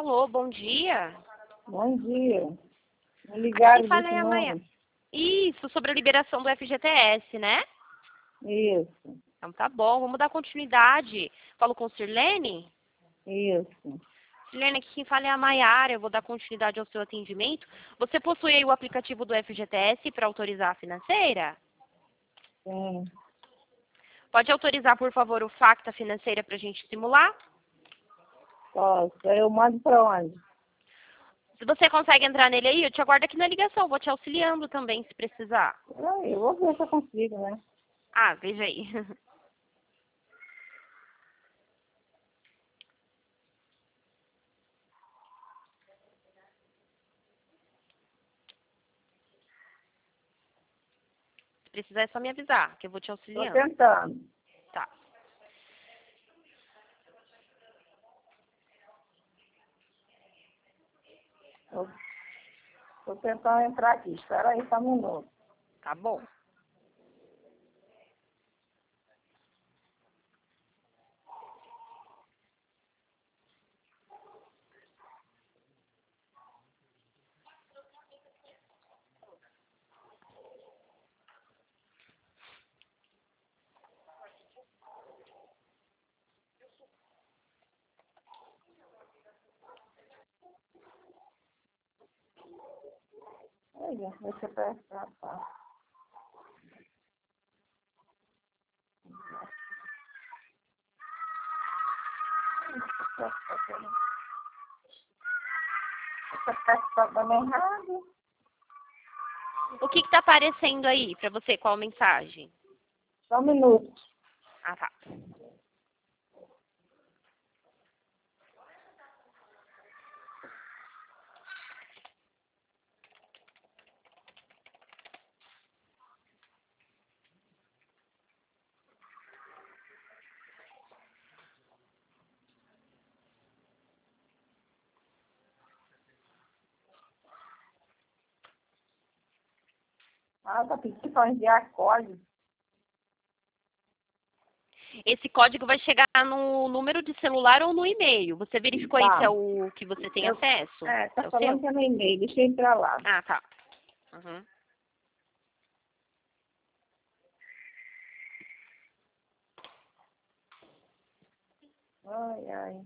Alô, bom dia. Bom dia. Me ligaram Aqui fala desse aí amanhã. número. Isso, sobre a liberação do FGTS, né? Isso, Então tá bom, vamos dar continuidade. Falo com Sirlene? isso. Sirlene, aqui quem fala é a Maiara, eu vou dar continuidade ao seu atendimento. Você possui aí o aplicativo do FGTS para autorizar a financeira? Sim. Pode autorizar, por favor, o Facta Financeira para a gente simular? Posso. Eu mando para onde? Se você consegue entrar nele aí, eu te aguardo aqui na ligação, vou te auxiliando também, se precisar. Eu vou ver se eu consigo, né? Ah, veja aí. Se precisar é só me avisar, que eu vou te Estou auxiliando. tentando. Tá. Estou tentando entrar aqui. Espera aí só um minuto. Tá bom. Olha, deixa eu prestar. Tá. Essa peça está dando errado. O que tá aparecendo aí pra você? Qual mensagem? Só um minuto. Ah, tá. Ah, tá pedindo para enviar código. Esse código vai chegar no número de celular ou no e-mail. Você verificou aí se Tá. é o que você tem acesso? Tá É o falando seu? que é no e-mail. Deixa eu entrar lá. Ah, tá. Uhum. Ai, ai.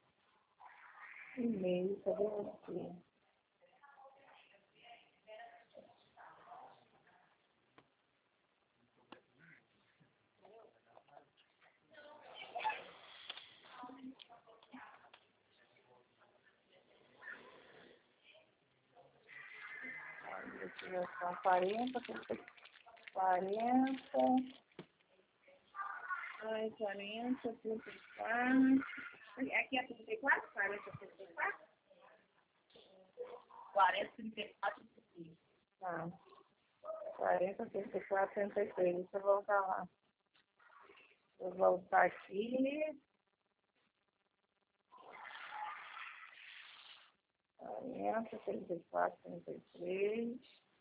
E-mail, cadê você? São 40, 40, ai, 40, 34. Aqui é 34, 40, 34? 40, 34, 35. Tá. 40, 34, 36. Deixa eu voltar lá. Vou voltar aqui. 40, 34, 33.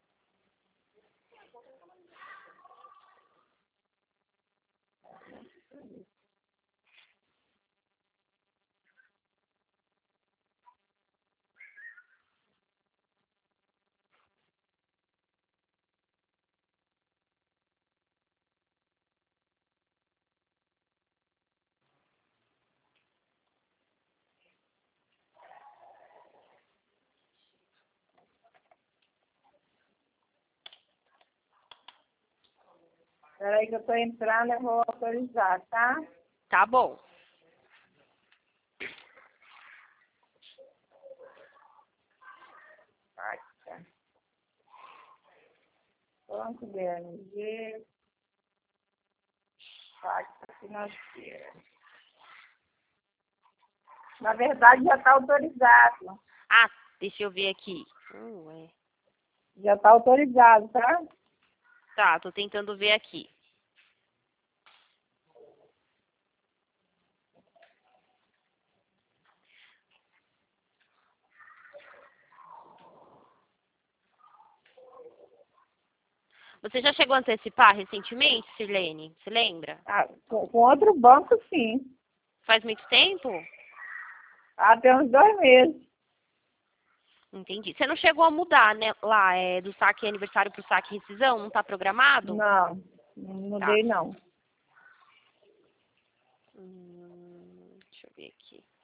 Espera aí que eu tô entrando, eu vou autorizar, tá? Tá bom. Pacta. Banco BMG. Pacta financeira. Na verdade, já está autorizado. Ah, deixa eu ver aqui. Ué. Já está autorizado, tá? Tá, tô tentando ver aqui. Você já chegou a antecipar recentemente, Sirlene? Você lembra? Ah, com outro banco, sim. Faz muito tempo? Até uns 2 meses. Entendi. Você não chegou a mudar, né, lá, do saque aniversário pro saque rescisão? Não tá programado? Não, não mudei não. Deixa eu ver aqui.